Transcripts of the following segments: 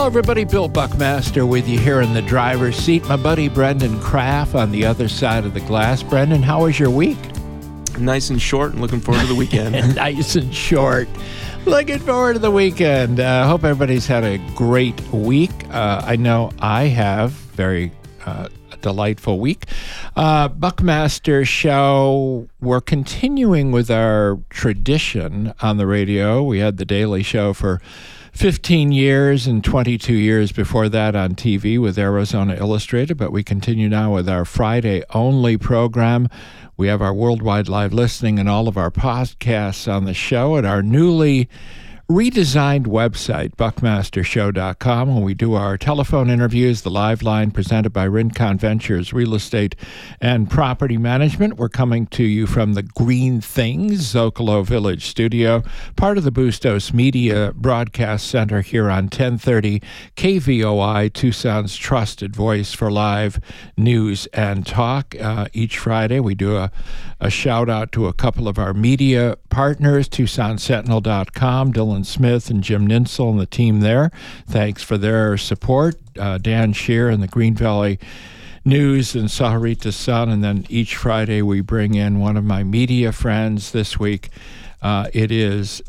everybody. Bill Buckmaster with you here in the driver's seat. My buddy Brendan Kraft on the other side of the glass. Brendan, how was your week? Nice and short, and looking forward to the weekend. Nice and short. Looking forward to the weekend. Hope everybody's had a great week. I know I have. Very delightful week. Buckmaster Show. We're continuing with our tradition on the radio. We had the Daily Show for 15 years and 22 years before that on TV with Arizona Illustrated, but we continue now with our Friday-only program. We have our worldwide live listening and all of our podcasts on the show at our newly redesigned website, buckmastershow.com, when we do our telephone interviews, the live line presented by Rincon Ventures Real Estate and Property Management. We're coming to you from the Green Things Zocalo Village studio, part of the Bustos Media Broadcast Center here on 1030 KVOI, Tucson's trusted voice for live news and talk. Each Friday we do a shout out to a couple of our media partners, TucsonSentinel.com, Dylan Smith and Jim Ninsel and the team there. Thanks for their support. Dan Shear and the Green Valley News and Sahuarita Sun. And then each Friday we bring in one of my media friends. This week it is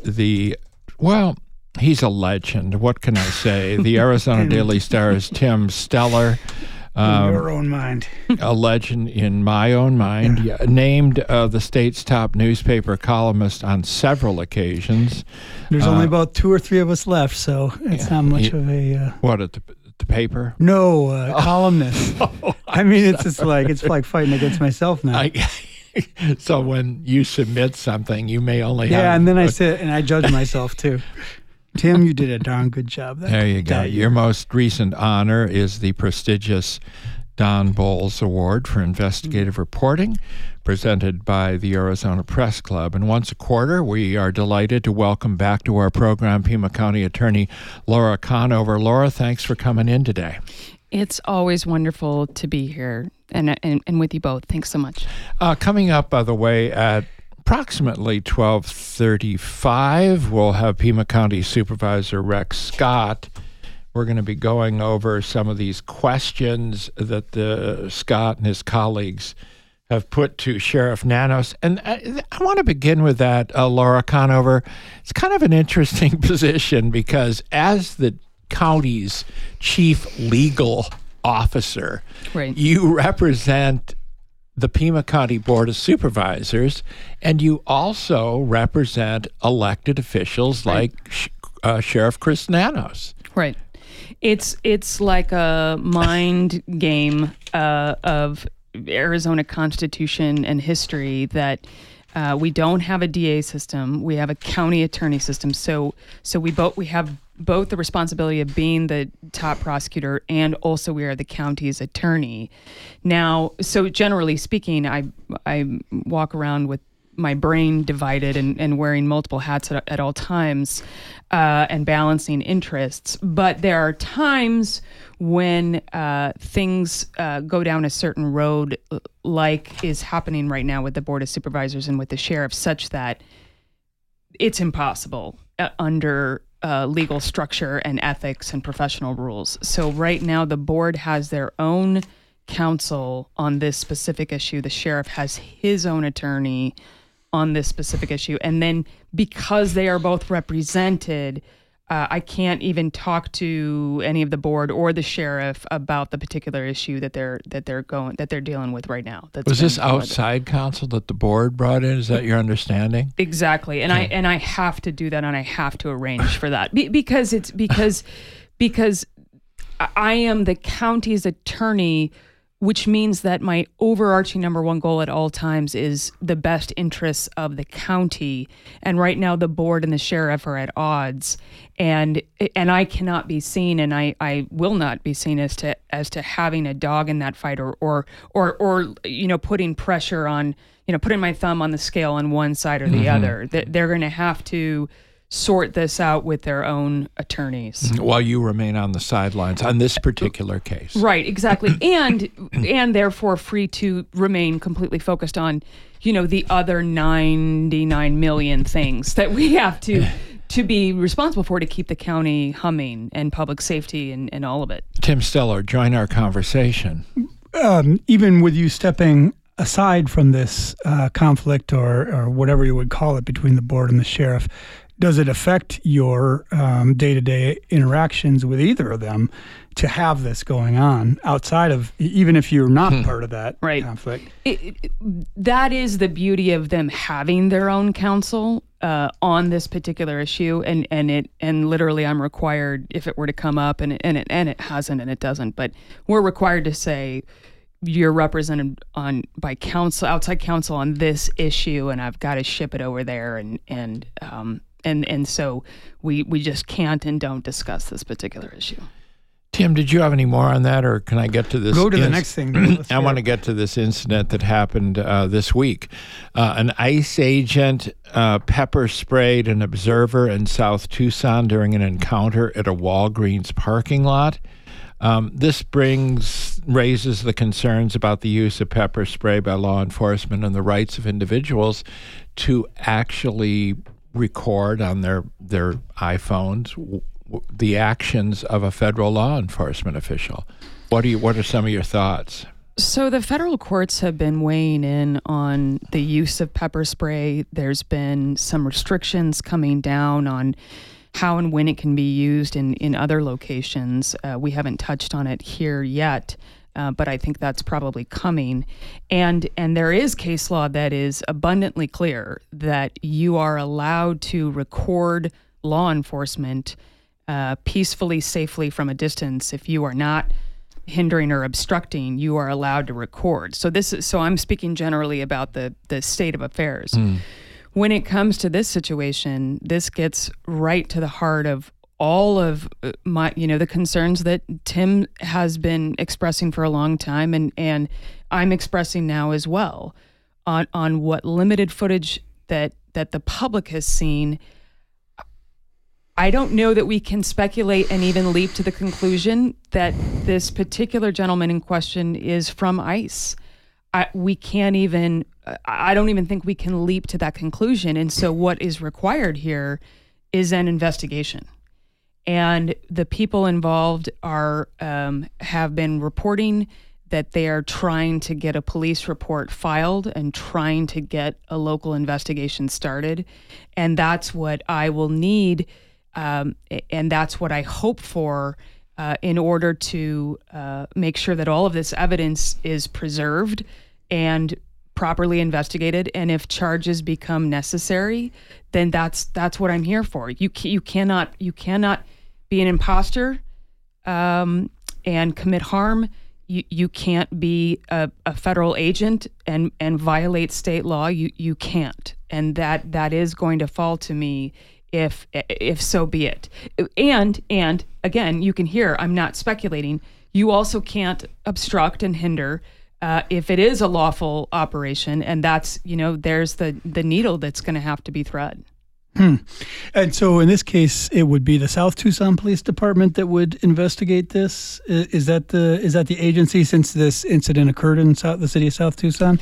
he's a legend. What can I say? The Arizona Daily Star's Tim Steller. In your own mind. A legend in my own mind. Yeah. Named the state's top newspaper columnist on several occasions. There's only about 2 or 3 of us left, so it's not much of a... What, at the paper? No, columnist. I mean, it's like fighting against myself now. So when you submit something, you may only have... Yeah, and then I sit and I judge myself, too. Tim, you did a darn good job. There you go. Your most recent honor is the prestigious Don Bowles Award for Investigative Reporting, presented by the Arizona Press Club. And once a quarter, we are delighted to welcome back to our program Pima County Attorney Laura Conover. Laura, thanks for coming in today. It's always wonderful to be here and with you both. Thanks so much. Coming up, by the way, at approximately 12:35, we'll have Pima County Supervisor Rex Scott. We're going to be going over some of these questions that Scott and his colleagues have put to Sheriff Nanos. And I want to begin with that, Laura Conover. It's kind of an interesting position because as the county's chief legal officer, right, you represent the Pima County Board of Supervisors, and you also represent elected officials like Sheriff Chris Nanos. Right. It's like a mind game of Arizona Constitution and history that we don't have a DA system. We have a county attorney system. So we have both the responsibility of being the top prosecutor and also we are the county's attorney. Now, so generally speaking, I walk around with my brain divided and wearing multiple hats at all times and balancing interests. But there are times when things go down a certain road, like is happening right now with the Board of Supervisors and with the sheriff, such that it's impossible under legal structure and ethics and professional rules. So right now the board has their own counsel on this specific issue. The sheriff has his own attorney on this specific issue. And then because they are both represented, I can't even talk to any of the board or the sheriff about the particular issue that they're dealing with right now. Was this outside counsel that the board brought in? Is that your understanding? Exactly, and I have to do that, and I have to arrange for that because I am the county's attorney, which means that my overarching number one goal at all times is the best interests of the county. And right now the board and the sheriff are at odds, and I cannot be seen, and I will not be seen as to having a dog in that fight or putting pressure on, putting my thumb on the scale on one side or the other. They're going to have to sort this out with their own attorneys while you remain on the sidelines on this particular case. Right, exactly. and therefore free to remain completely focused on, the other 99 million things that we have to to be responsible for, to keep the county humming and public safety and all of it. Tim Stiller, join our conversation. Even with you stepping aside from this conflict or whatever you would call it between the board and the sheriff, does it affect your day-to-day interactions with either of them to have this going on outside of, even if you're not part of that conflict? That is the beauty of them having their own counsel on this particular issue, and literally I'm required, if it were to come up, and it hasn't and it doesn't, but we're required to say, you're represented by counsel, outside counsel on this issue, and I've got to ship it over there, and so we just can't and don't discuss this particular issue. Tim, did you have any more on that, or can I get to this? Go to the next thing. I want to get to this incident that happened this week. An ICE agent pepper sprayed an observer in South Tucson during an encounter at a Walgreens parking lot. This raises the concerns about the use of pepper spray by law enforcement and the rights of individuals to actually record on their iPhones the actions of a federal law enforcement official. What are some of your thoughts? So the federal courts have been weighing in on the use of pepper spray. There's been some restrictions coming down on how and when it can be used in other locations. We haven't touched on it here yet, but I think that's probably coming. And there is case law that is abundantly clear that you are allowed to record law enforcement peacefully, safely from a distance. If you are not hindering or obstructing, you are allowed to record. So I'm speaking generally about the state of affairs. When it comes to this situation, this gets right to the heart of all of the concerns that Tim has been expressing for a long time, and I'm expressing now as well, on what limited footage that the public has seen. I don't know that we can speculate and even leap to the conclusion that this particular gentleman in question is from ICE. I don't even think we can leap to that conclusion. And so what is required here is an investigation. And the people involved have been reporting that they are trying to get a police report filed and trying to get a local investigation started. And that's what I will need, and that's what I hope for in order to make sure that all of this evidence is preserved and properly investigated. And if charges become necessary, then that's what I'm here for. You cannot be an imposter and commit harm. You can't be a federal agent and violate state law. You can't, and that is going to fall to me if so be it. And again, you can hear I'm not speculating. You also can't obstruct and hinder if it is a lawful operation, and that's there's the needle that's going to have to be thread. And so in this case, it would be the South Tucson Police Department that would investigate this. Is that the agency, since this incident occurred in the city of South Tucson?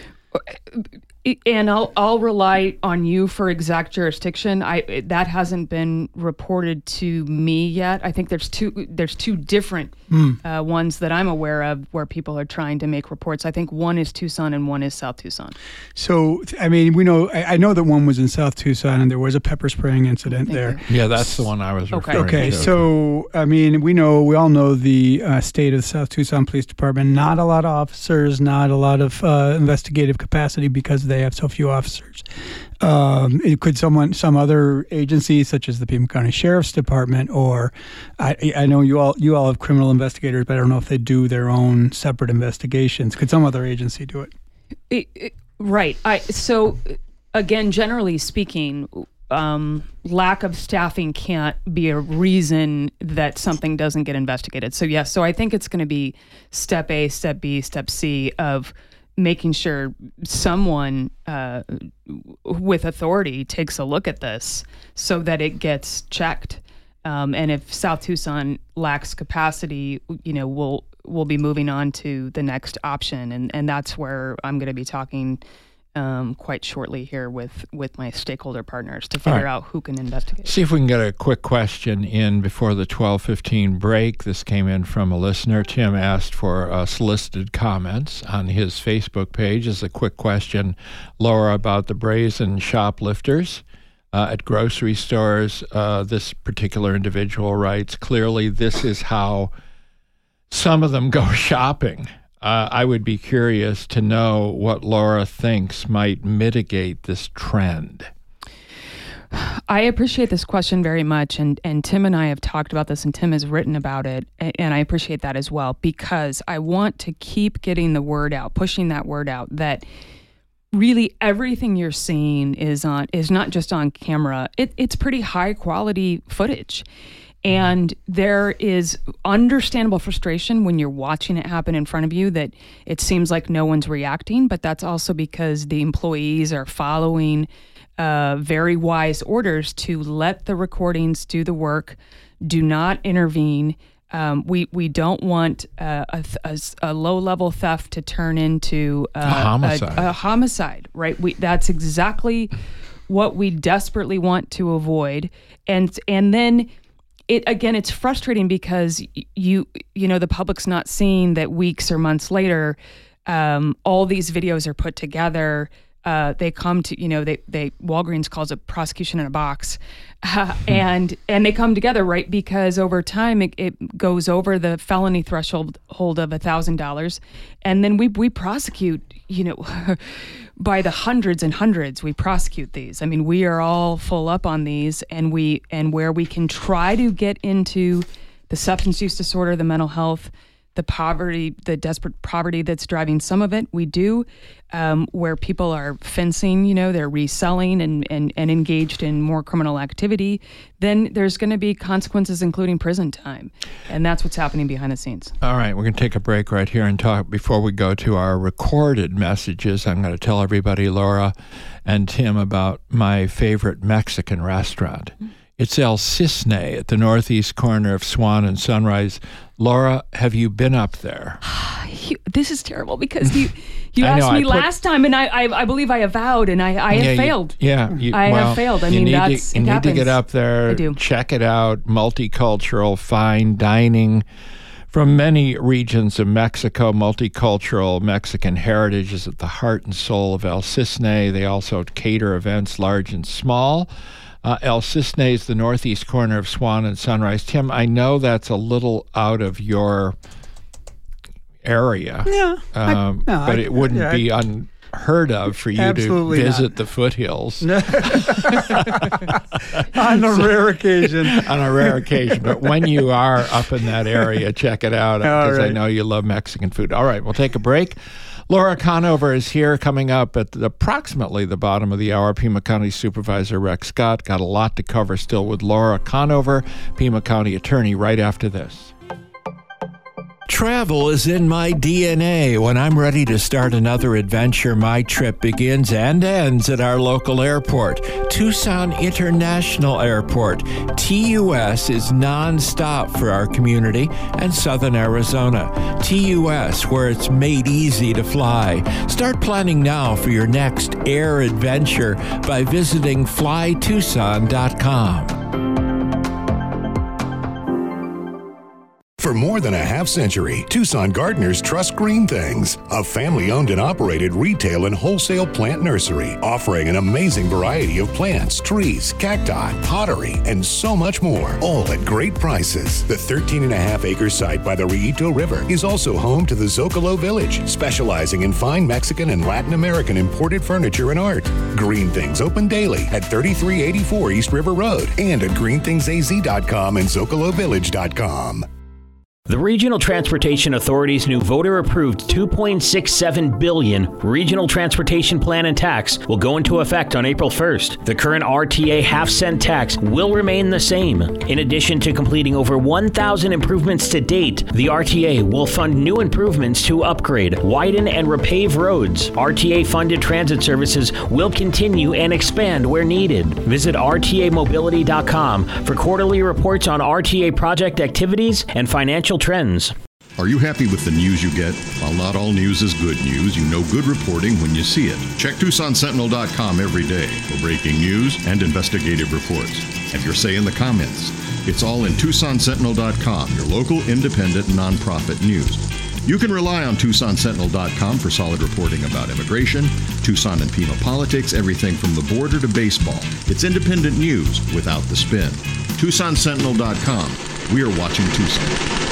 And I'll rely on you for exact jurisdiction. That hasn't been reported to me yet. I think there's two different ones that I'm aware of where people are trying to make reports. I think one is Tucson and one is South Tucson. So I mean, I know that one was in South Tucson and there was a pepper spraying incident there. Yeah, that's the one I was referring to. Okay, so I mean, we all know the state of the South Tucson Police Department. Not a lot of officers, not a lot of investigative capacity because they have so few officers. Could some other agency, such as the Pima County Sheriff's Department, or I know you all have criminal investigators, but I don't know if they do their own separate investigations. Could some other agency do it? Right. So again, generally speaking, lack of staffing can't be a reason that something doesn't get investigated. So yes, so I think it's going to be step A, step B, step C of making sure someone with authority takes a look at this so that it gets checked. And if South Tucson lacks capacity, we'll be moving on to the next option. And that's where I'm going to be talking quite shortly here with my stakeholder partners to figure out who can investigate. See if we can get a quick question in before the 12:15 break. This came in from a listener. Tim asked for solicited comments on his Facebook page. As a quick question, Laura, about the brazen shoplifters at grocery stores. This particular individual writes, clearly this is how some of them go shopping. I would be curious to know what Laura thinks might mitigate this trend. I appreciate this question very much, and Tim and I have talked about this, and Tim has written about it, and I appreciate that as well, because I want to keep getting the word out, pushing that word out, that really everything you're seeing is not just on camera. It's pretty high quality footage. And there is understandable frustration when you're watching it happen in front of you, that it seems like no one's reacting, but that's also because the employees are following very wise orders to let the recordings do the work, do not intervene. We don't want a low-level theft to turn into a homicide, right? That's exactly what we desperately want to avoid. And then it's frustrating because you know the public's not seeing that weeks or months later, all these videos are put together. They come to, they Walgreens calls it prosecution in a box, and they come together, right? Because over time it goes over the felony threshold of $1,000, and then we prosecute, by the hundreds and hundreds. We prosecute these. I mean, we are all full up on these, and where we can try to get into the substance use disorder, the mental health, the poverty, the desperate poverty that's driving some of it, we do. Where people are fencing, they're reselling and engaged in more criminal activity, then there's going to be consequences, including prison time. And that's what's happening behind the scenes. All right, we're going to take a break right here and talk. Before we go to our recorded messages, I'm going to tell everybody, Laura and Tim, about my favorite Mexican restaurant. It's El Cisne at the northeast corner of Swan and Sunrise. Laura, have you been up there? This is terrible because you asked me last time, and I believe I avowed, and I have failed. Yeah. I have failed. I mean, you need to get up there. I do. Check it out. Multicultural, fine dining from many regions of Mexico. Multicultural Mexican heritage is at the heart and soul of El Cisne. They also cater events large and small. El Cisne is the northeast corner of Swan and Sunrise. Tim, I know that's a little out of your area. Yeah. But it wouldn't be unheard of for you to visit the foothills. On a rare occasion. On a rare occasion. But when you are up in that area, check it out, because I know you love Mexican food. All right, we'll take a break. Laura Conover is here, coming up at approximately the bottom of the hour. Pima County Supervisor Rex Scott. Got a lot to cover still with Laura Conover, Pima County Attorney, right after this. Travel is in my DNA. When I'm ready to start another adventure, my trip begins and ends at our local airport, Tucson International Airport. TUS is nonstop for our community and Southern Arizona. TUS, where it's made easy to fly. Start planning now for your next air adventure by visiting flytucson.com. For more than a half century, Tucson gardeners trust Green Things, a family-owned and operated retail and wholesale plant nursery, offering an amazing variety of plants, trees, cacti, pottery, and so much more, all at great prices. The 13.5-acre site by the Rillito River is also home to the Zocalo Village, specializing in fine Mexican and Latin American imported furniture and art. Green Things open daily at 3384 East River Road and at greenthingsaz.com and zocalovillage.com. The Regional Transportation Authority's new voter-approved $2.67 billion Regional Transportation Plan and Tax will go into effect on April 1st. The current RTA half-cent tax will remain the same. In addition to completing over 1,000 improvements to date, the RTA will fund new improvements to upgrade, widen, and repave roads. RTA-funded transit services will continue and expand where needed. Visit RTAmobility.com for quarterly reports on RTA project activities and financial trends. Are you happy with the news you get? While not all news is good news, you know good reporting when you see it. Check TucsonSentinel.com every day for breaking news and investigative reports. Have your say in the comments. It's all in TucsonSentinel.com, your local independent nonprofit news. You can rely on TucsonSentinel.com for solid reporting about immigration, Tucson and Pima politics, everything from the border to baseball. It's independent news without the spin. TucsonSentinel.com. We are watching Tucson.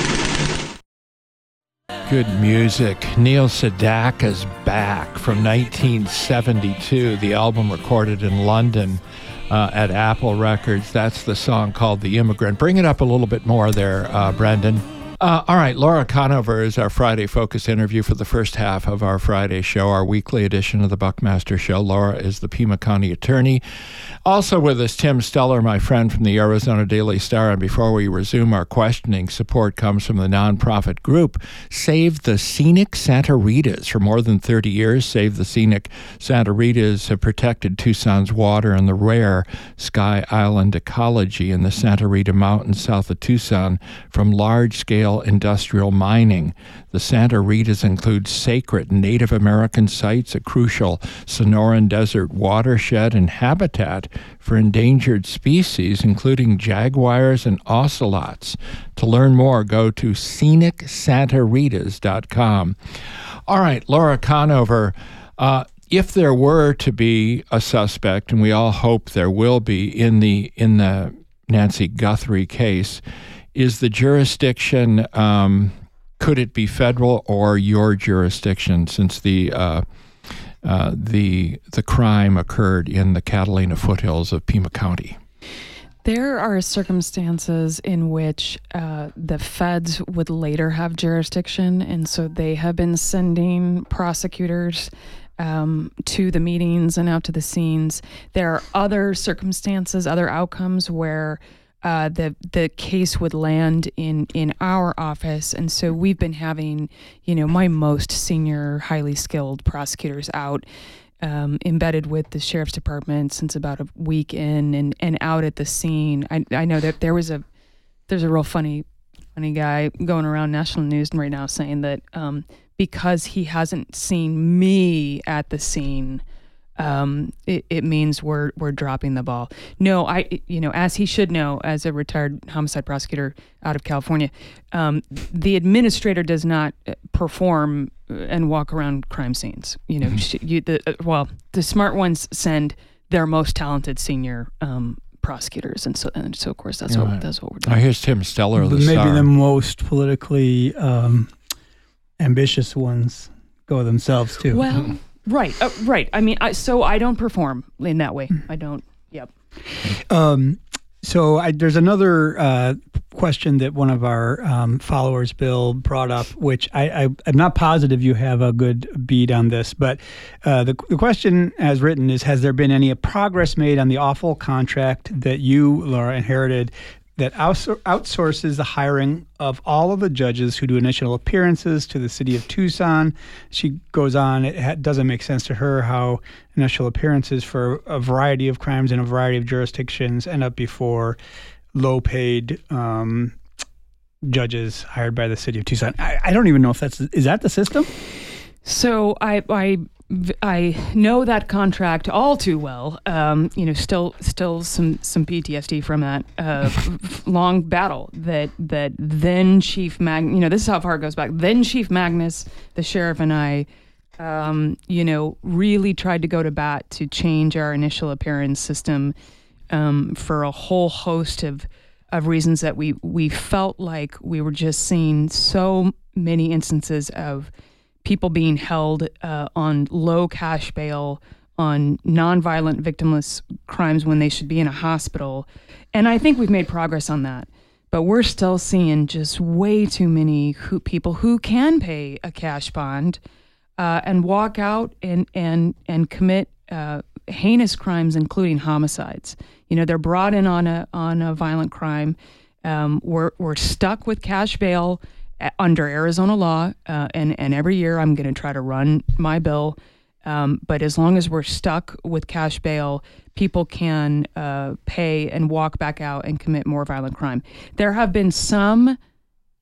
Good music. Neil Sedaka's Back from 1972, the album recorded in London at Apple Records. That's the song called The Immigrant. Bring it up a little bit more there, Brendan. All right, Laura Conover is our Friday Focus interview for the first half of our Friday show, our weekly edition of the Buckmaster Show. Laura is the Pima County attorney. Also with us, Tim Steller, my friend from the Arizona Daily Star. And before we resume our questioning, support comes from the nonprofit group Save the Scenic Santa Ritas. For more than 30 years, Save the Scenic Santa Ritas have protected Tucson's water and the rare Sky Island ecology in the Santa Rita Mountains south of Tucson from large-scale industrial mining. The Santa Ritas include sacred Native American sites, a crucial Sonoran Desert watershed, and habitat for endangered species, including jaguars and ocelots. To learn more, go to ScenicSantaRitas.com. All right, Laura Conover, if there were to be a suspect, and we all hope there will be in the Nancy Guthrie case, is the jurisdiction, could it be federal or your jurisdiction, since the crime occurred in the Catalina foothills of Pima County? There are circumstances in which the feds would later have jurisdiction, and so they have been sending prosecutors to the meetings and out to the scenes. There are other circumstances, other outcomes where the case would land in our office. And so we've been having, my most senior, highly skilled prosecutors out, embedded with the sheriff's department since about a week in and out at the scene. I know that there's a real funny guy going around national news right now saying that because he hasn't seen me at the scene, it means we're dropping the ball. No, as he should know, as a retired homicide prosecutor out of California, the administrator does not perform and walk around crime scenes. The smart ones send their most talented senior prosecutors, and so of course that's what we're doing. Here's Tim Steller, the maybe star. The most politically ambitious ones go themselves too. Well. Right. I mean, I don't perform in that way. I don't. Yep. There's another question that one of our followers, Bill, brought up, which I'm not positive you have a good beat on this, but the question as written is, has there been any progress made on the awful contract that you, Laura, inherited that outsources the hiring of all of the judges who do initial appearances to the city of Tucson? She goes on, it doesn't make sense to her how initial appearances for a variety of crimes in a variety of jurisdictions end up before low-paid judges hired by the city of Tucson. I don't even know if is that the system? So I know that contract all too well. Still some PTSD from that long battle that then Chief Magnus. This is how far it goes back. Then Chief Magnus, the sheriff, and I, really tried to go to bat to change our initial appearance system for a whole host of reasons that we felt like we were just seeing so many instances of people being held on low cash bail on nonviolent victimless crimes when they should be in a hospital. And I think we've made progress on that. But we're still seeing just way too many people who can pay a cash bond and walk out and commit heinous crimes, including homicides. They're brought in on a violent crime. We're stuck with cash bail under Arizona law, and every year I'm going to try to run my bill. But as long as we're stuck with cash bail, people can pay and walk back out and commit more violent crime. There have been some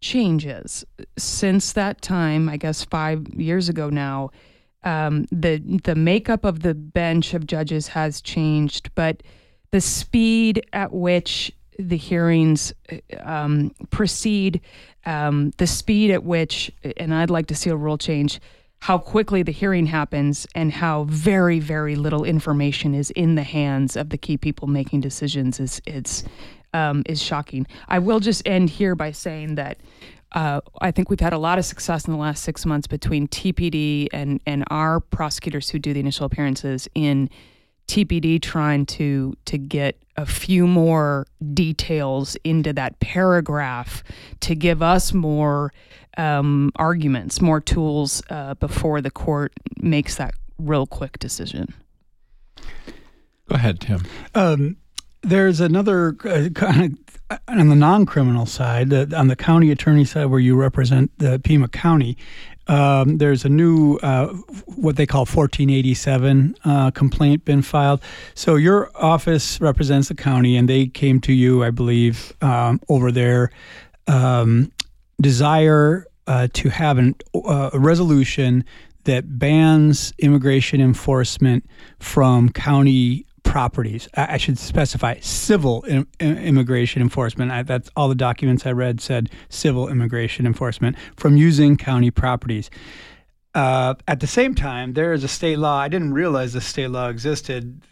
changes. Since that time, I guess 5 years ago now, the makeup of the bench of judges has changed, but the speed at which the hearings proceed, the speed at which, and I'd like to see a rule change, how quickly the hearing happens and how very, very little information is in the hands of the key people making decisions is shocking. I will just end here by saying that I think we've had a lot of success in the last 6 months between TPD and our prosecutors who do the initial appearances in TPD trying to get a few more details into that paragraph to give us more arguments, more tools before the court makes that real quick decision. Go ahead, Tim. There's another kind of on the non-criminal side, on the county attorney side where you represent the Pima County. There's a new, what they call 1487 complaint been filed. So your office represents the county, and they came to you, I believe, over their desire to have a resolution that bans immigration enforcement from county properties. I should specify civil immigration enforcement. That's all the documents I read said civil immigration enforcement from using county properties. At the same time, there is a state law. I didn't realize the state law existed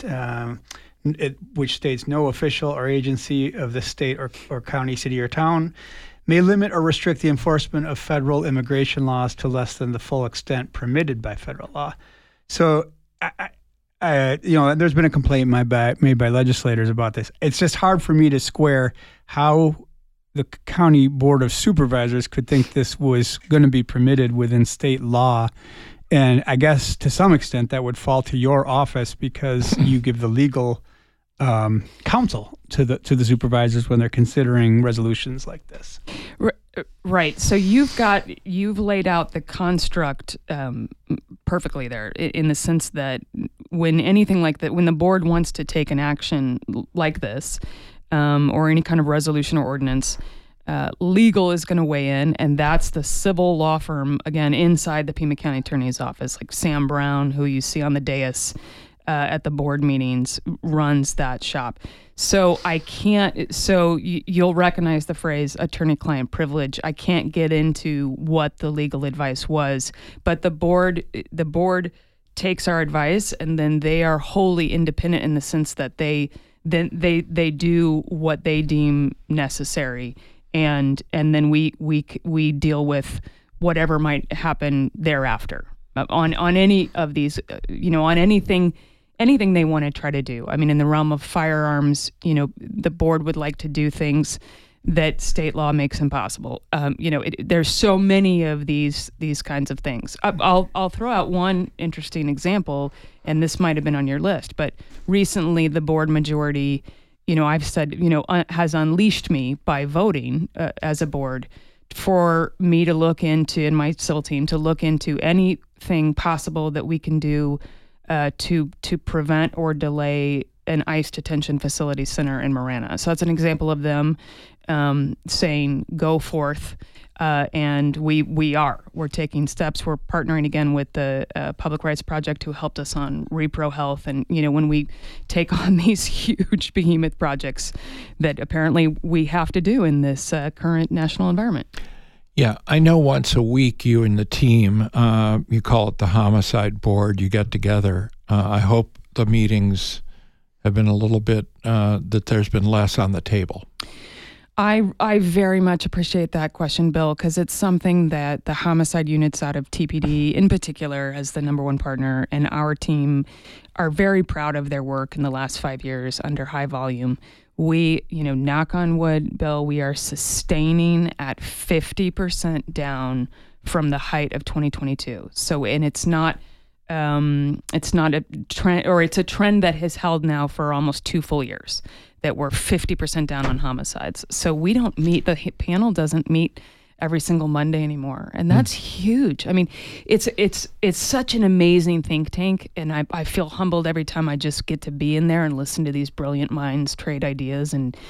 which states no official or agency of the state or county, city, or town may limit or restrict the enforcement of federal immigration laws to less than the full extent permitted by federal law. So there's been a complaint made by legislators about this. It's just hard for me to square how the county board of supervisors could think this was going to be permitted within state law. And I guess to some extent that would fall to your office because you give the legal counsel to the supervisors when they're considering resolutions like this. Right. So you've laid out the construct perfectly there, in the sense that when anything like that, when the board wants to take an action like this, or any kind of resolution or ordinance, legal is going to weigh in, and that's the civil law firm, again, inside the Pima County Attorney's Office, like Sam Brown, who you see on the dais at the board meetings, runs that shop. So you'll recognize the phrase attorney-client privilege. I can't get into what the legal advice was, but the board takes our advice, and then they are wholly independent in the sense that they do what they deem necessary, and then we deal with whatever might happen thereafter on any of these, on anything they want to try to do. I mean, in the realm of firearms, the board would like to do things that state law makes impossible. There's so many of these kinds of things. I'll throw out one interesting example, and this might have been on your list, but recently the board majority, I've said, has unleashed me by voting as a board for me to look into, and my civil team to look into anything possible that we can do to prevent or delay an ICE detention facility center in Marana. So that's an example of them saying, go forth. And we're taking steps. We're partnering again with the Public Rights Project, who helped us on repro health. And, when we take on these huge behemoth projects that apparently we have to do in this current national environment. Yeah, I know once a week you and the team, you call it the homicide board, you get together. I hope the meetings have been a little bit, that there's been less on the table. I very much appreciate that question, Bill, because it's something that the homicide units out of TPD in particular, as the number one partner, and our team are very proud of their work in the last 5 years under high volume. We, knock on wood, Bill, we are sustaining at 50% down from the height of 2022. So, and it's not a trend, or it's a trend that has held now for almost 2 full years, that we're 50% down on homicides. So we don't meet, the panel doesn't meet every single Monday anymore. And that's huge. I mean, it's such an amazing think tank, and I feel humbled every time I just get to be in there and listen to these brilliant minds trade ideas. And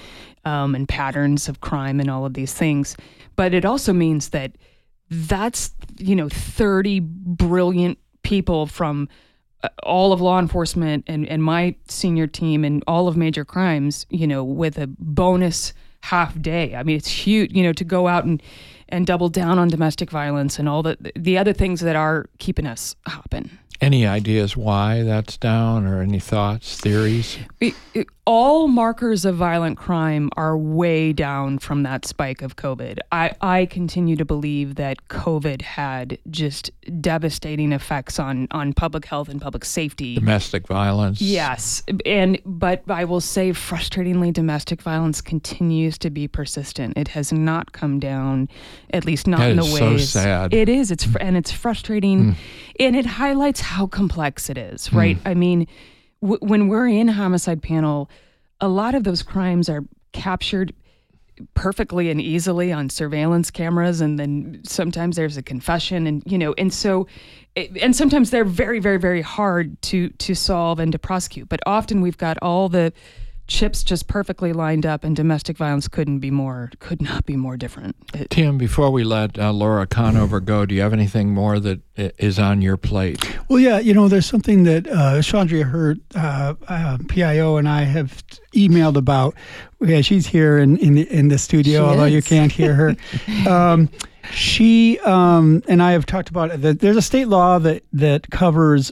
and patterns of crime and all of these things. But it also means that that's, 30 brilliant people from all of law enforcement and my senior team and all of major crimes, with a bonus half day. I mean, it's huge, to go out and double down on domestic violence and all the other things that are keeping us hopping. Any ideas why that's down, or any thoughts, theories? All markers of violent crime are way down from that spike of COVID. I continue to believe that COVID had just devastating effects on public health and public safety. Domestic violence. Yes. But I will say, frustratingly, domestic violence continues to be persistent. It has not come down, at least not in the ways. That is so sad. It is. It's frustrating. And it highlights how complex it is, right? I mean, when we're in homicide panel, a lot of those crimes are captured perfectly and easily on surveillance cameras, and then sometimes there's a confession, and sometimes they're very, very, very hard to solve and to prosecute. But often we've got all the chips just perfectly lined up, and domestic violence could not be more different. Tim, before we let Laura Conover go, do you have anything more that is on your plate? Well, yeah, there's something that Chandria Hurt, PIO, and I have emailed about. Yeah, she's here in the studio, although you can't hear her. She and I have talked about that. There's a state law that covers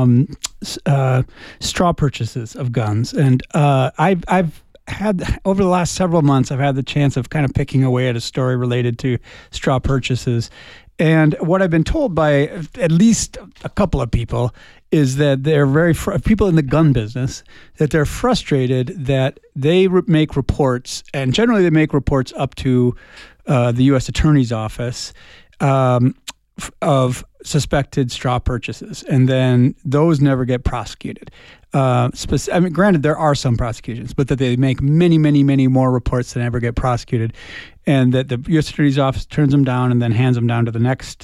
straw purchases of guns, and I've had, over the last several months, I've had the chance of kind of picking away at a story related to straw purchases. And what I've been told by at least a couple of people is that they're people in the gun business, that they're frustrated that they make reports, and generally they make reports up to the U.S. Attorney's Office of suspected straw purchases, and then those never get prosecuted. Granted, there are some prosecutions, but that they make many, many, many more reports than ever get prosecuted, and that the U.S. Attorney's Office turns them down and then hands them down to the next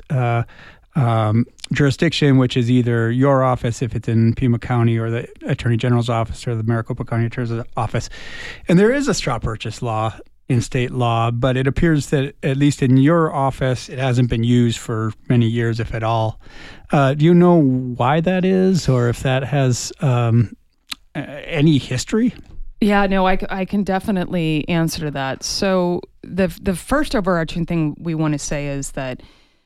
jurisdiction, which is either your office if it's in Pima County, or the Attorney General's office, or the Maricopa County Attorney's Office. And there is a straw purchase law in state law, but it appears that at least in your office, it hasn't been used for many years, if at all. Do you know why that is, or if that has any history? Yeah, no, I can definitely answer to that. So the first overarching thing we want to say is that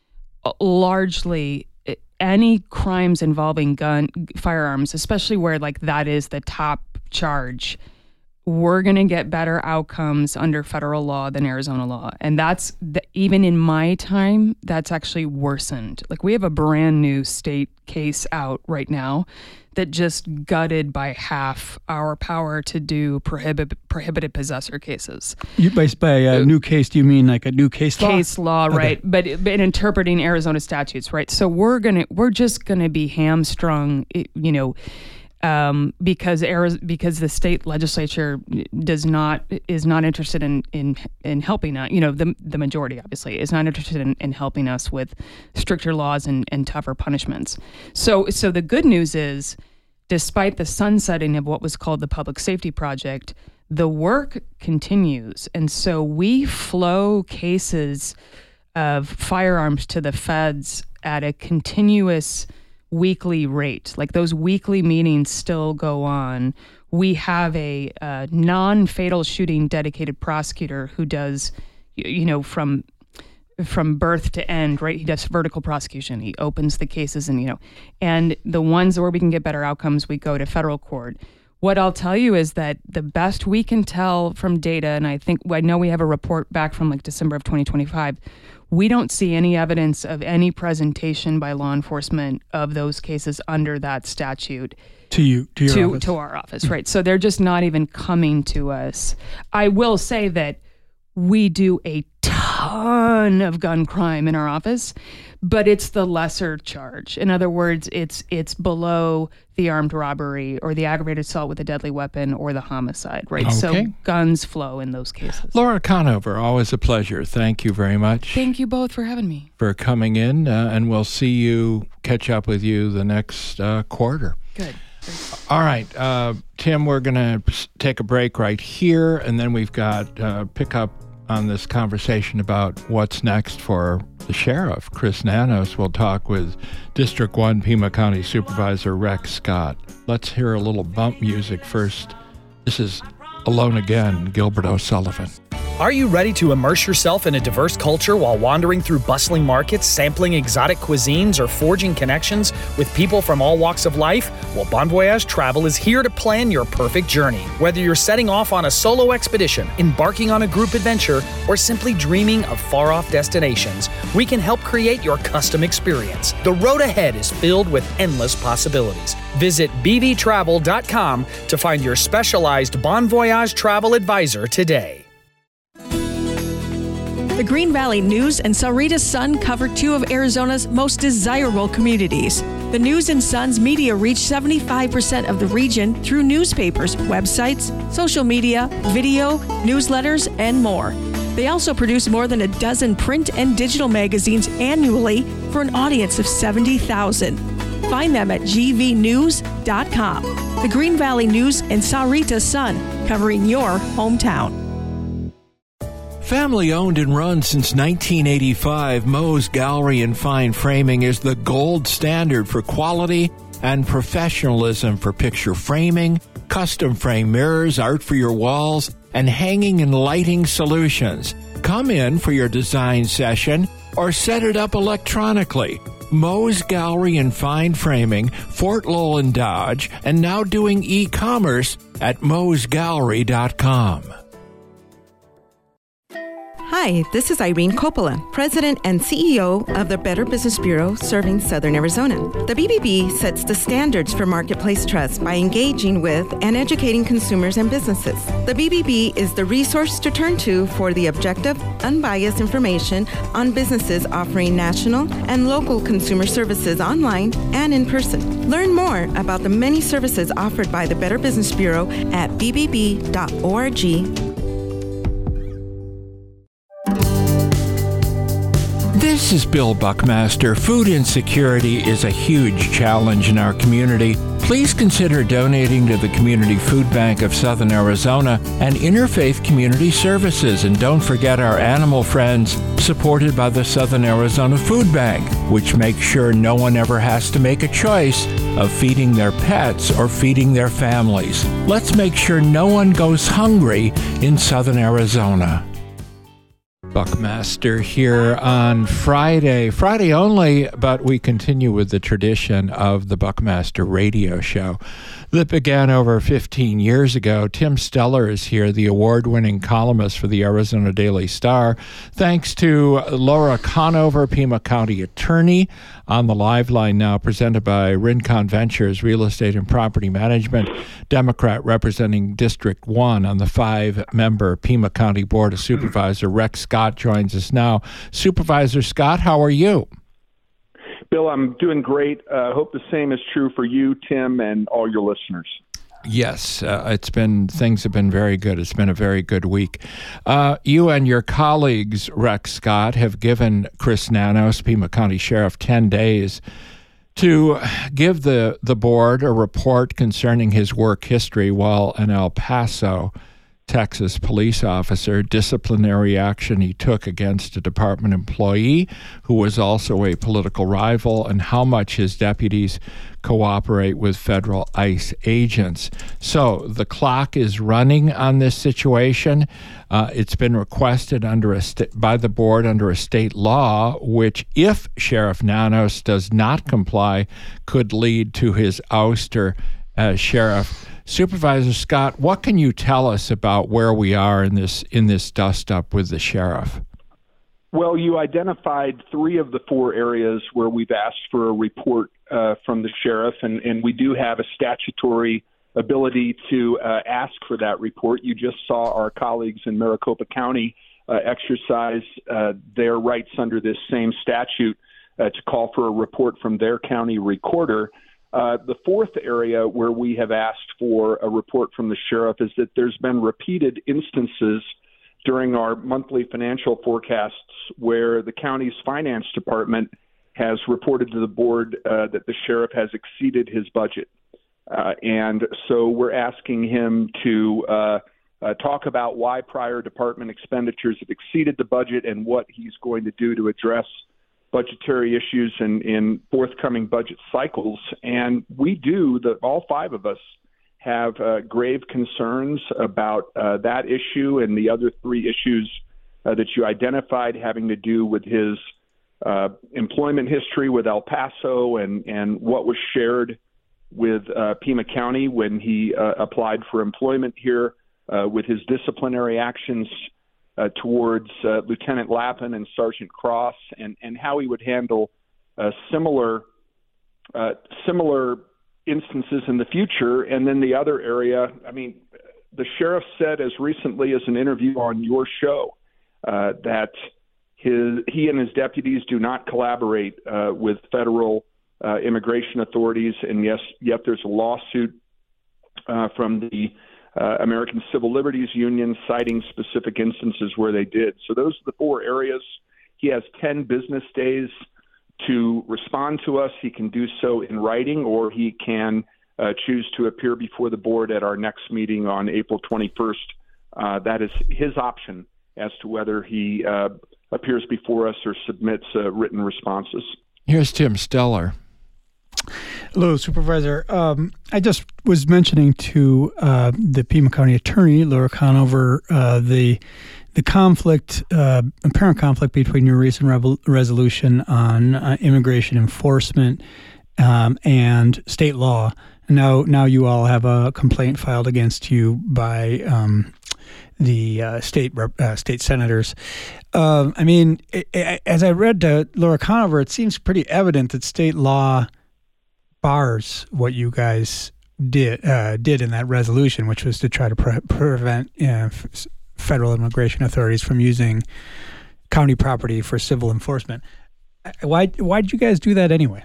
largely any crimes involving firearms, especially where like that is the top charge, we're going to get better outcomes under federal law than Arizona law. And even in my time, that's actually worsened. Like, we have a brand new state case out right now that just gutted by half our power to do prohibited possessor cases. By a new case, do you mean like a new case law? Case law, okay. Right. But interpreting Arizona statutes, right? So we're just going to be hamstrung, because the state legislature is not interested in helping us. The majority obviously is not interested in helping us with stricter laws and tougher punishments. So the good news is, despite the sunsetting of what was called the Public Safety Project, the work continues, and so we flow cases of firearms to the feds at a continuous weekly rate. Like, those weekly meetings still go on. We have a non-fatal shooting dedicated prosecutor who does, from birth to end, right? He does vertical prosecution. He opens the cases, and the ones where we can get better outcomes, we go to federal court. What I'll tell you is that the best we can tell from data, and I know we have a report back from like December of 2025, we don't see any evidence of any presentation by law enforcement of those cases under that statute to your office. To our office, right? So they're just not even coming to us. I will say that we do a ton of gun crime in our office, but it's the lesser charge. In other words, it's below the armed robbery or the aggravated assault with a deadly weapon or the homicide, right? Okay. So guns flow in those cases. Laura Conover, always a pleasure. Thank you very much. Thank you both for having me. For coming in, and we'll catch up with you the next quarter. Good. All right, Tim, we're going to take a break right here, and then we've got pick up on this conversation about what's next for the sheriff. Chris Nanos will talk with District 1 Pima County Supervisor Rex Scott. Let's hear a little bump music first. This is Alone Again, Gilbert O'Sullivan. Are you ready to immerse yourself in a diverse culture while wandering through bustling markets, sampling exotic cuisines, or forging connections with people from all walks of life? Well, Bon Voyage Travel is here to plan your perfect journey. Whether you're setting off on a solo expedition, embarking on a group adventure, or simply dreaming of far-off destinations, we can help create your custom experience. The road ahead is filled with endless possibilities. Visit bvtravel.com to find your specialized Bon Voyage travel advisor today. The Green Valley News and Sahuarita Sun cover two of Arizona's most desirable communities. The News and Sun's media reach 75% of the region through newspapers, websites, social media, video, newsletters, and more. They also produce more than a dozen print and digital magazines annually for an audience of 70,000. Find them at gvnews.com. The Green Valley News and Sahuarita Sun, covering your hometown. Family owned and run since 1985, Moe's Gallery and Fine Framing is the gold standard for quality and professionalism for picture framing, custom frame mirrors, art for your walls, and hanging and lighting solutions. Come in for your design session or set it up electronically. Moe's Gallery and Fine Framing, Fort Lowell and Dodge, and now doing e-commerce at moesgallery.com. Hi, this is Irene Coppola, President and CEO of the Better Business Bureau serving Southern Arizona. The BBB sets the standards for marketplace trust by engaging with and educating consumers and businesses. The BBB is the resource to turn to for the objective, unbiased information on businesses offering national and local consumer services online and in person. Learn more about the many services offered by the Better Business Bureau at bbb.org. This is Bill Buckmaster. Food insecurity is a huge challenge in our community. Please consider donating to the Community Food Bank of Southern Arizona and Interfaith Community Services. And don't forget our animal friends, supported by the Southern Arizona Food Bank, which makes sure no one ever has to make a choice of feeding their pets or feeding their families. Let's make sure no one goes hungry in Southern Arizona. Buckmaster here on Friday only, but we continue with the tradition of the Buckmaster radio show that began over 15 years ago. Tim Steller is here, the award-winning columnist for the Arizona Daily Star. Thanks to Laura Conover, Pima County attorney, on the live line now, presented by Rincon Ventures, Real Estate and Property Management, Democrat representing District 1 on the 5-member Pima County Board of Supervisors. Rex Scott joins us now. Supervisor Scott, how are you? Bill, I'm doing great. Hope the same is true for you, Tim, and all your listeners. Yes, things have been very good. It's been a very good week. You and your colleagues, Rex Scott, have given Chris Nanos, Pima County Sheriff, 10 days to give the board a report concerning his work history while an El Paso, Texas police officer, disciplinary action he took against a department employee who was also a political rival, and how much his deputies cooperate with federal ICE agents. So the clock is running on this situation. It's been requested by the board under a state law, which, if Sheriff Nanos does not comply, could lead to his ouster as sheriff. Supervisor Scott, what can you tell us about where we are in this dust-up with the sheriff? Well, you identified 3 of the 4 areas where we've asked for a report from the sheriff, and we do have a statutory ability to ask for that report. You just saw our colleagues in Maricopa County exercise their rights under this same statute to call for a report from their county recorder. The 4th area where we have asked for a report from the sheriff is that there's been repeated instances during our monthly financial forecasts where the county's finance department has reported to the board that the sheriff has exceeded his budget. And so we're asking him to talk about why prior department expenditures have exceeded the budget and what he's going to do to address budgetary issues in forthcoming budget cycles. And we all five of us have grave concerns about that issue and the other three issues that you identified having to do with his employment history with El Paso and what was shared with Pima County when he applied for employment here, with his disciplinary actions towards Lieutenant Lappin and Sergeant Cross, and how he would handle similar instances in the future. And then the other area, I mean, the sheriff said as recently as an interview on your show that he and his deputies do not collaborate with federal immigration authorities, and yet there's a lawsuit from the American Civil Liberties Union citing specific instances where they did. So those are the four areas. He has 10 business days to respond to us. He can do so in writing, or he can choose to appear before the board at our next meeting on April 21st. That is his option as to whether he appears before us or submits written responses. Here's Tim Steller. Hello, Supervisor. I just was mentioning to the Pima County Attorney, Laura Conover, the conflict, apparent conflict between your recent resolution on immigration enforcement and state law. Now you all have a complaint filed against you by the state senators. I mean, as I read Laura Conover, it seems pretty evident that state law bars what you guys did in that resolution, which was to try to prevent federal immigration authorities from using county property for civil enforcement. Why did you guys do that anyway?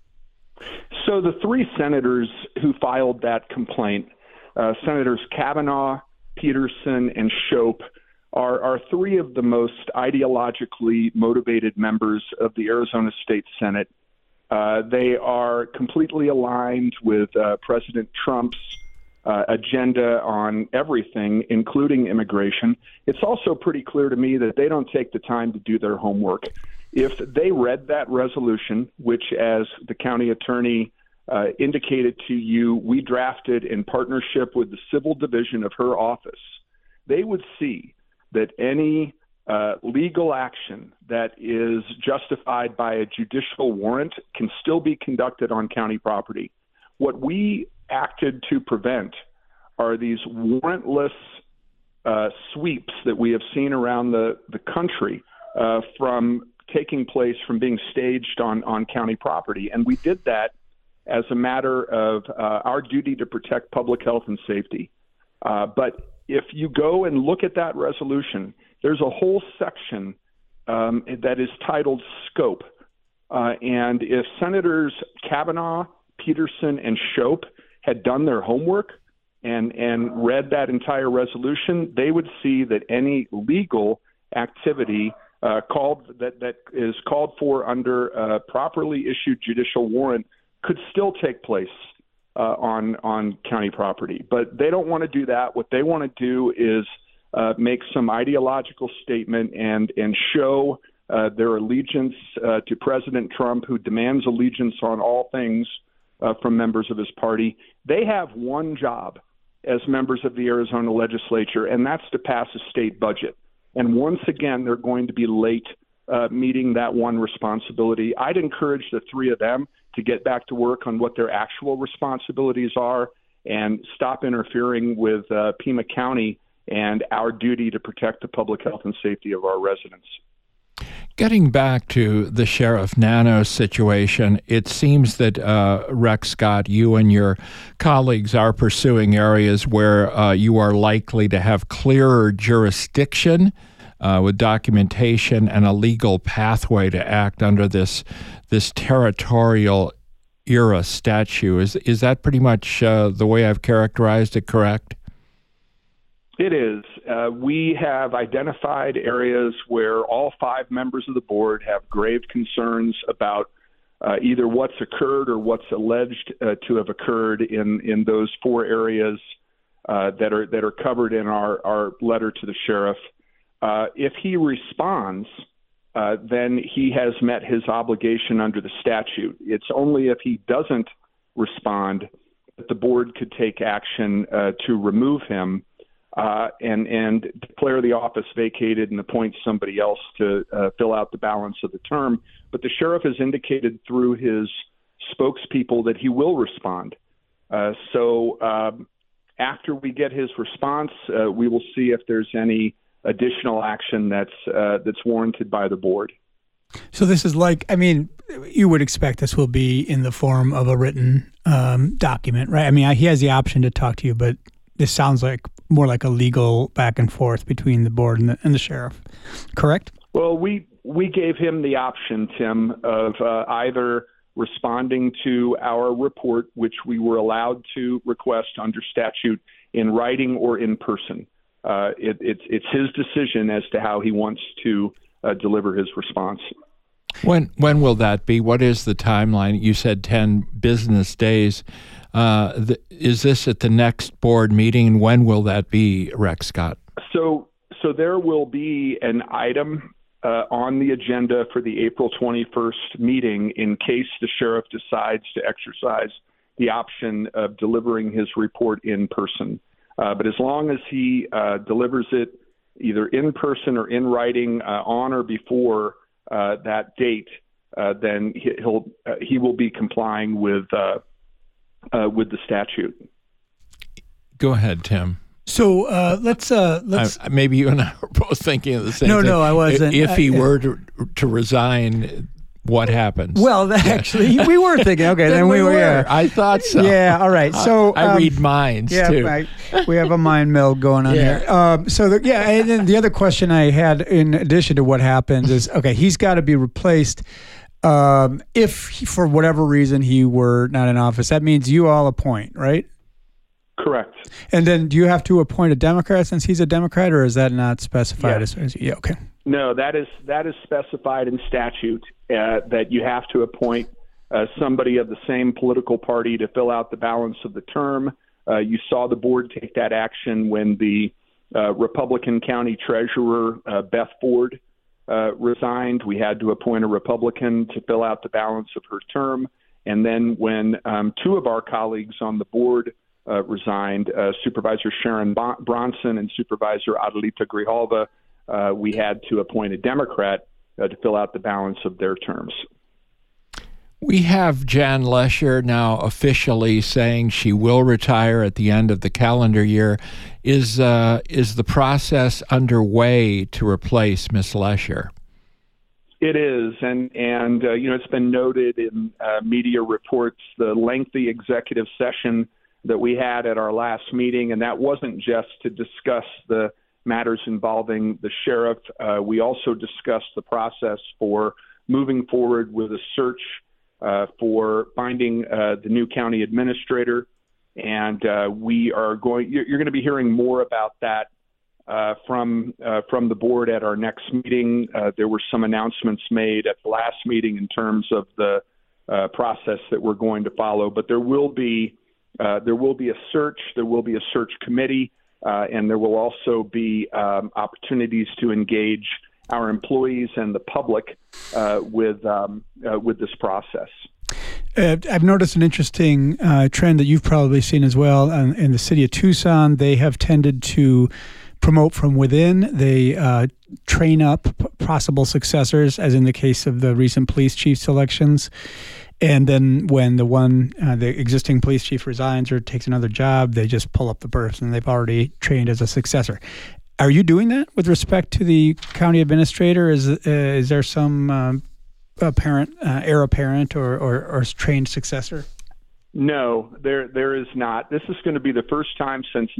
So the three senators who filed that complaint, Senators Kavanaugh, Peterson, and Shope, are three of the most ideologically motivated members of the Arizona State Senate. They are completely aligned with President Trump's agenda on everything, including immigration. It's also pretty clear to me that they don't take the time to do their homework. If they read that resolution, which, as the county attorney indicated to you, we drafted in partnership with the civil division of her office, they would see that any legal action that is justified by a judicial warrant can still be conducted on county property. What we acted to prevent are these warrantless sweeps that we have seen around the country from taking place, from being staged on county property. And we did that as a matter of our duty to protect public health and safety. But if you go and look at that resolution, there's a whole section that is titled Scope. And if Senators Kavanaugh, Peterson, and Shope had done their homework and read that entire resolution, they would see that any legal activity that is called for under a properly issued judicial warrant could still take place on county property. But they don't want to do that. What they want to do is make some ideological statement and show their allegiance to President Trump, who demands allegiance on all things from members of his party. They have one job as members of the Arizona legislature, and that's to pass a state budget. And once again, they're going to be late meeting that one responsibility. I'd encourage the three of them to get back to work on what their actual responsibilities are and stop interfering with Pima County and our duty to protect the public health and safety of our residents. Getting back to the Sheriff Nano situation, it seems that, Rex Scott, you and your colleagues are pursuing areas where you are likely to have clearer jurisdiction with documentation and a legal pathway to act under this territorial era statute. Is that pretty much the way I've characterized it correct? It is. We have identified areas where all five members of the board have grave concerns about either what's occurred or what's alleged to have occurred in those 4 areas that are covered in our letter to the sheriff. If he responds, then he has met his obligation under the statute. It's only if he doesn't respond that the board could take action to remove him and declare the office vacated and appoint somebody else to fill out the balance of the term. But the sheriff has indicated through his spokespeople that he will respond. So after we get his response, we will see if there's any additional action that's warranted by the board. So this is you would expect this will be in the form of a written document, right? I mean, he has the option to talk to you, but this sounds like more like a legal back and forth between the board and the sheriff, correct? Well, we gave him the option, Tim, of either responding to our report, which we were allowed to request under statute in writing or in person. It's his decision as to how he wants to deliver his response. When will that be? What is the timeline? You said 10 business days. Is this at the next board meeting? When will that be, Rex Scott? So there will be an item on the agenda for the April 21st meeting in case the sheriff decides to exercise the option of delivering his report in person. But as long as he delivers it either in person or in writing on or before that date, then he will be complying with the statute. Go ahead, Tim. So let's maybe you and I were both thinking of the same thing. No, I wasn't. If he were to resign, what happens? Well, actually, we were thinking. Okay, then we were. Yeah. I thought so. Yeah. All right. So I read minds too. Right. We have a mind meld going on here. And then the other question I had, in addition to what happens, is he's got to be replaced. If for whatever reason he were not in office, that means you all appoint, right? Correct. And then do you have to appoint a Democrat since he's a Democrat, or is that not specified? Yes. Okay. No, that is specified in statute that you have to appoint somebody of the same political party to fill out the balance of the term. You saw the board take that action when the Republican county treasurer, Beth Ford, resigned. We had to appoint a Republican to fill out the balance of her term. And then when 2 of our colleagues on the board resigned, Supervisor Sharon Bronson and Supervisor Adelita Grijalva, we had to appoint a Democrat to fill out the balance of their terms. We have Jan Lesher now officially saying she will retire at the end of the calendar year. Is the process underway to replace Ms. Lesher? It is, and it's been noted in media reports the lengthy executive session that we had at our last meeting, and that wasn't just to discuss the matters involving the sheriff. We also discussed the process for moving forward with a search for finding the new county administrator, and you're going to be hearing more about that from the board at our next meeting. There were some announcements made at the last meeting in terms of the process that we're going to follow, but there will be a search. There will be a search committee, and there will also be opportunities to engage our employees and the public with this process. I've noticed an interesting trend that you've probably seen as well. In the city of Tucson, they have tended to promote from within. They train up possible successors, as in the case of the recent police chief selections. And then when the existing police chief resigns or takes another job, they just pull up the person they've already trained as a successor. Are you doing that with respect to the county administrator? Is there some heir apparent or trained successor? No, there is not. This is going to be the first time since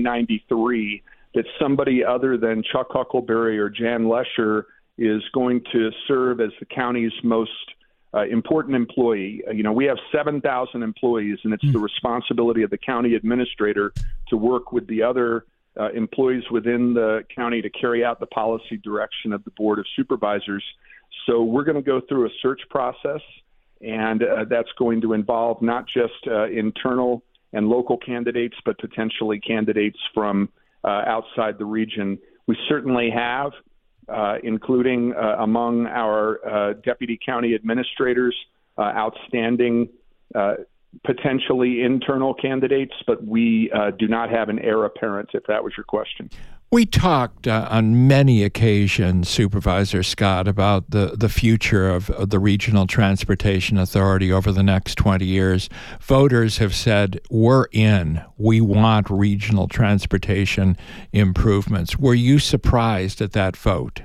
1993 that somebody other than Chuck Huckleberry or Jan Lesher is going to serve as the county's most important employee. We have 7,000 employees, and it's the responsibility of the county administrator to work with the other employees within the county to carry out the policy direction of the Board of Supervisors. So we're going to go through a search process, And that's going to involve not just internal and local candidates, but potentially candidates from outside the region. We certainly have, including among our deputy county administrators, outstanding potentially internal candidates, but we do not have an heir apparent, if that was your question. We talked on many occasions, Supervisor Scott, about the future of the Regional Transportation Authority over the next 20 years. Voters have said, we're in. We want regional transportation improvements. Were you surprised at that vote?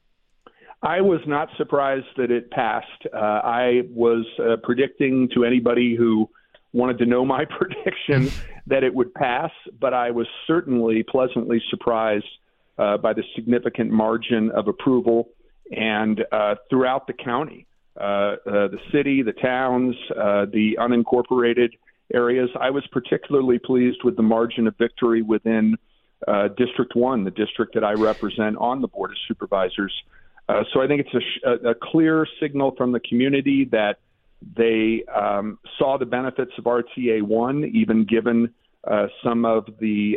I was not surprised that it passed. I was predicting to anybody who wanted to know my prediction that it would pass, but I was certainly pleasantly surprised by the significant margin of approval. And throughout the county, the city, the towns, the unincorporated areas, I was particularly pleased with the margin of victory within District 1, the district that I represent on the Board of Supervisors. So I think it's a clear signal from the community that they saw the benefits of RTA 1, even given some of the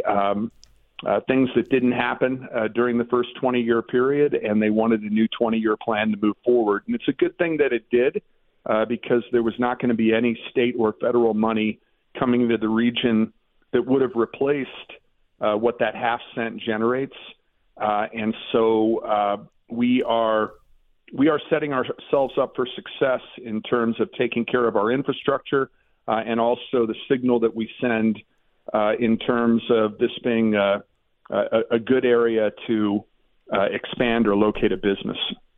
things that didn't happen during the first 20-year period, and they wanted a new 20-year plan to move forward. And it's a good thing that it did because there was not going to be any state or federal money coming to the region that would have replaced what that half cent generates. And so we are setting ourselves up for success in terms of taking care of our infrastructure and also the signal that we send in terms of this being a good area to expand or locate a business.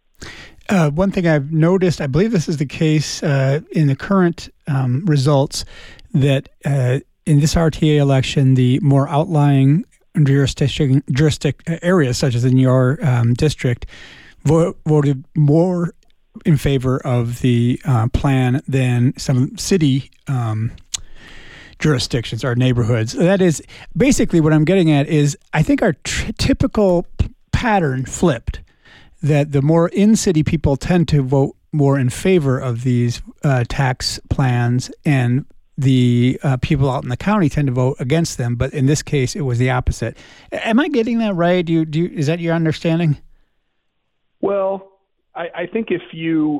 One thing I've noticed, I believe this is the case in the current results, that in this RTA election, the more outlying jurisdiction areas, such as in your district, voted more in favor of the plan than some city jurisdictions or neighborhoods. That is basically what I'm getting at is I think our typical pattern flipped, that the more in-city people tend to vote more in favor of these tax plans, and the people out in the county tend to vote against them. But in this case, it was the opposite. Am I getting that right? Is that your understanding? Well, I think if you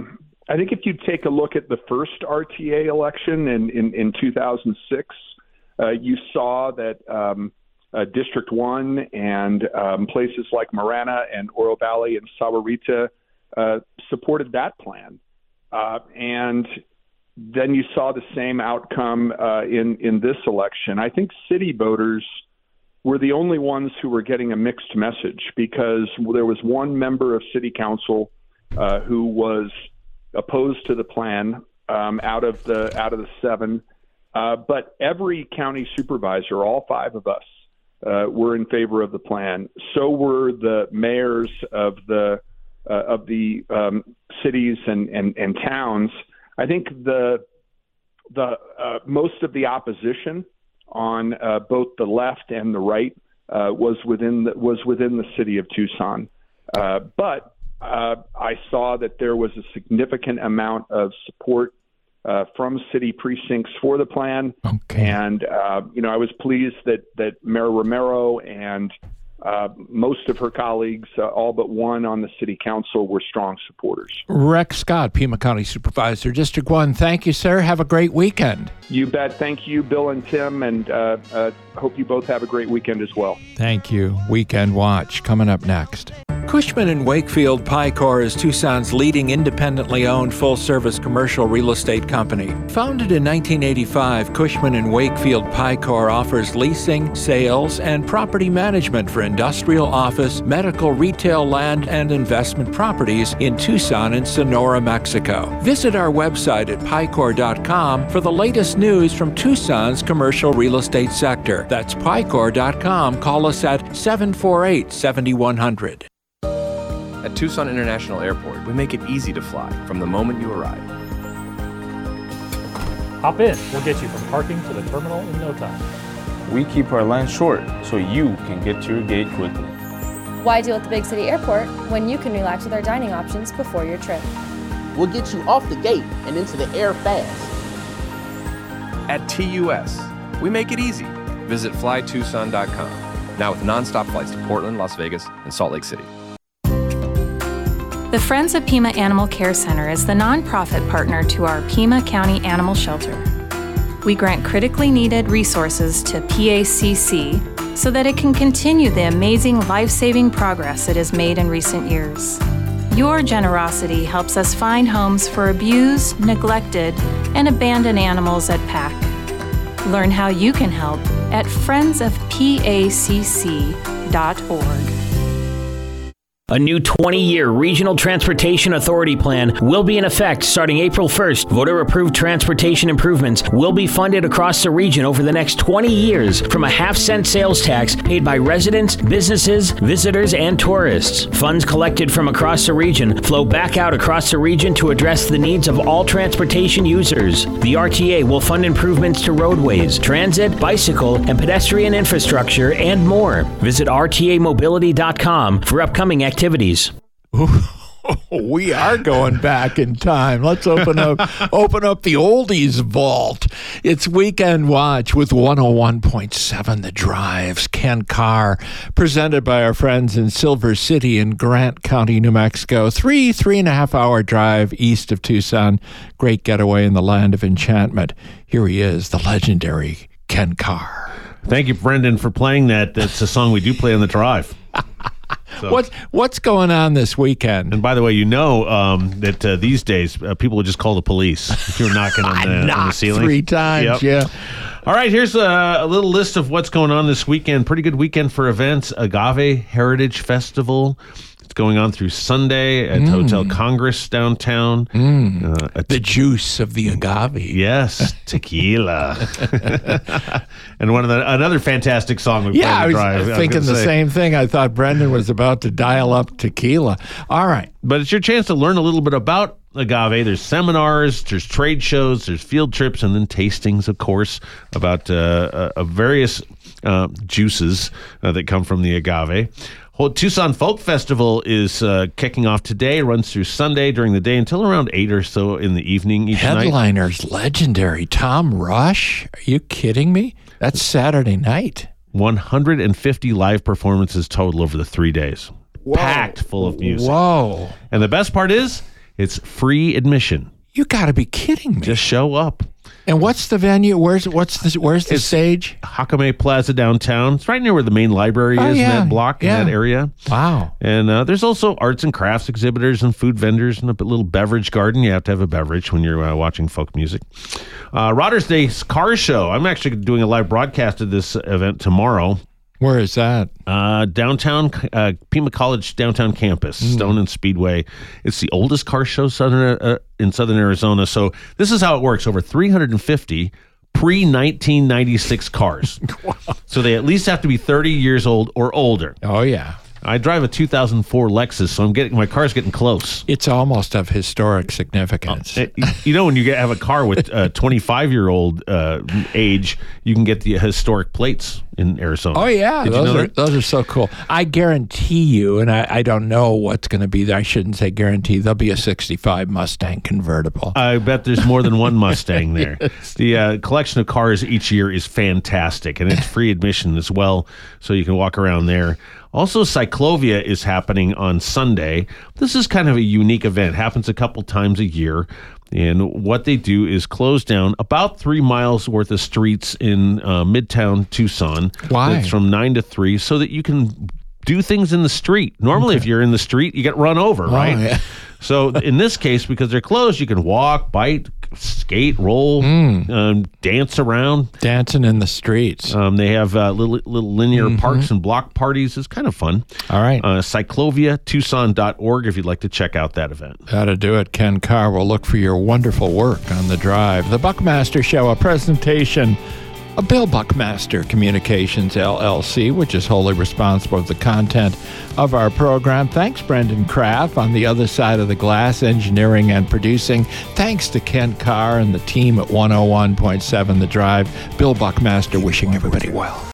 take a look at the first RTA election in 2006, you saw that District 1 and places like Marana and Oro Valley and Sahuarita supported that plan, and then you saw the same outcome in this election. I think city voters were the only ones who were getting a mixed message, because there was one member of city council who was opposed to the plan out of the seven, but every county supervisor, all five of us, were in favor of the plan. So were the mayors of the cities and towns. I think the most of the opposition on both the left and the right was within the city of Tucson, but I saw that there was a significant amount of support from city precincts for the plan. Okay. And I was pleased that Mayor Romero and most of her colleagues, all but one on the city council, were strong supporters. Rex Scott, Pima County Supervisor, District 1. Thank you, sir. Have a great weekend. You bet. Thank you, Bill and Tim, and hope you both have a great weekend as well. Thank you. Weekend Watch coming up next. Cushman & Wakefield Picor is Tucson's leading independently owned full-service commercial real estate company. Founded in 1985, Cushman & Wakefield Picor offers leasing, sales, and property management for industrial, office, medical, retail, land, and investment properties in Tucson and Sonora, Mexico. Visit our website at picor.com for the latest news from Tucson's commercial real estate sector. That's picor.com. Call us at 748-7100. At Tucson International Airport, we make it easy to fly from the moment you arrive. Hop in. We'll get you from parking to the terminal in no time. We keep our line short so you can get to your gate quickly. Why deal at the big city airport when you can relax with our dining options before your trip? will get you off the gate and into the air fast. At TUS, we make it easy. Visit flytucson.com. Now with nonstop flights to Portland, Las Vegas, and Salt Lake City. The Friends of Pima Animal Care Center is the nonprofit partner to our Pima County Animal Shelter. We grant critically needed resources to PACC so that it can continue the amazing life-saving progress it has made in recent years. Your generosity helps us find homes for abused, neglected, and abandoned animals at PAC. Learn how you can help at friendsofpacc.org. A new 20-year Regional Transportation Authority plan will be in effect starting April 1st. Voter-approved transportation improvements will be funded across the region over the next 20 years from a half-cent sales tax paid by residents, businesses, visitors, and tourists. Funds collected from across the region flow back out across the region to address the needs of all transportation users. The RTA will fund improvements to roadways, transit, bicycle, and pedestrian infrastructure, and more. Visit rtamobility.com for upcoming activities. We are going back in time. Let's open up the oldies vault. It's Weekend Watch with 101.7 The Drive's Ken Carr, presented by our friends in Silver City in Grant County, New Mexico. 3.5 hour drive east of Tucson. Great getaway in the land of enchantment. Here he is, the legendary Ken Carr. Thank you, Brendan, for playing that. That's a song we do play on the drive. So. What's going on this weekend? And by the way, that these days people would just call the police if you're knocking on the ceiling 3 times. Yep. Yeah. All right, here's a little list of what's going on this weekend. Pretty good weekend for events. Agave Heritage Festival. It's going on through Sunday at Hotel Congress downtown. The juice of the agave. Yes, tequila. And another fantastic song we played on the drive. I was thinking the same thing. I thought Brendan was about to dial up tequila. All right. But it's your chance to learn a little bit about agave. There's seminars, there's trade shows, there's field trips, and then tastings, of course, about various juices that come from the agave. Tucson Folk Festival is kicking off today. It runs through Sunday during the day until around 8 or so in the evening each night. Headliners, legendary Tom Rush. Are you kidding me? That's Saturday night. 150 live performances total over the 3 days. Whoa. Packed full of music. Whoa. And the best part is, it's free admission. You got to be kidding me. Just show up. And what's the venue? Where's the stage? Jacome Plaza downtown. It's right near where the main library is in that block, in that area. Wow. And there's also arts and crafts exhibitors and food vendors and a little beverage garden. You have to have a beverage when you're watching folk music. Rotterdam's Car Show. I'm actually doing a live broadcast of this event tomorrow. Where is that? Downtown, Pima College downtown campus, Stone and Speedway. It's the oldest car show in southern Arizona. So this is how it works. Over 350 pre-1996 cars. Wow. So they at least have to be 30 years old or older. Oh, yeah. I drive a 2004 Lexus, so my car's getting close. It's almost of historic significance. When you have a car with 25-year-old age, you can get the historic plates in Arizona. Oh, yeah. Those are so cool. I guarantee you, and I don't know what's going to be there. I shouldn't say guarantee. There'll be a 65 Mustang convertible. I bet there's more than one Mustang there. Yes. The collection of cars each year is fantastic, and it's free admission as well, so you can walk around there. Also, Cyclovia is happening on Sunday. This is kind of a unique event. It happens a couple times a year. And what they do is close down about 3 miles worth of streets in Midtown Tucson. Why? It's from 9 to 3 so that you can do things in the street. Normally, if you're in the street, you get run over, right? Yeah. So in this case, because they're closed, you can walk, bike, skate, roll, dance around. Dancing in the streets. They have little linear parks and block parties. It's kind of fun. All right. CycloviaTucson.org if you'd like to check out that event. That'll do it. Ken Carr will look for your wonderful work on the drive. The Buckmaster Show, a presentation of Bill Buckmaster Communications, LLC, which is wholly responsible for the content of our program. Thanks, Brendan Kraft, on the other side of the glass, engineering and producing. Thanks to Ken Carr and the team at 101.7 The Drive. Bill Buckmaster wishing everybody well.